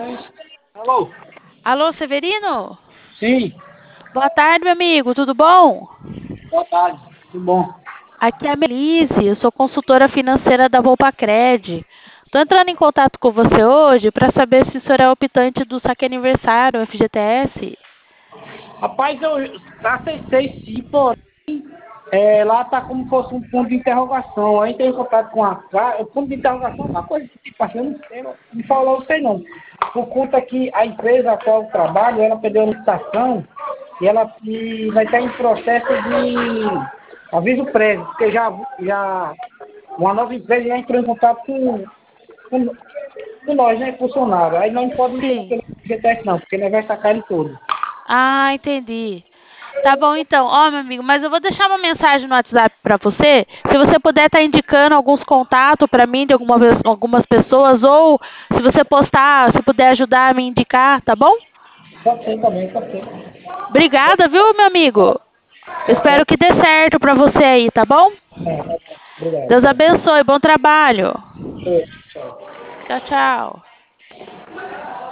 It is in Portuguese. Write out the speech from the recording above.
Alô? Alô, Severino? Sim, Boa tarde, meu amigo, tudo bom? boa tarde, tudo bom? Aqui é a Melise, eu sou consultora financeira da Volpacred. Estou entrando em contato com você hoje para saber se o senhor é optante do saque aniversário, FGTS. Rapaz, eu acessei sim, porém, lá tá como se fosse um ponto de interrogação. Aí tem em contato com o ponto de interrogação é uma coisa que tipo assim, eu não sei, me falou, eu sei não. Por conta que a empresa a qual eu trabalho, ela perdeu a licitação e vai estar em processo de aviso prévio, porque já uma nova empresa já entrou em contato com, com nós, né, funcionário. Aí nós não podemos mexer Sim. naquele FGTS não, porque nós vai sacar ele todo. Ah, entendi. Tá bom, então. Ó, meu amigo, mas eu vou deixar uma mensagem no WhatsApp para você. Se você puder estar indicando alguns contatos para mim de algumas pessoas, ou se você postar, se puder ajudar a me indicar, tá bom? Pode ser também, pode ser. Obrigada, viu, meu amigo? Eu Tá espero certo? que dê certo para você aí, tá bom? É, obrigado. Deus abençoe, bom trabalho. Tchau. Tchau, tchau.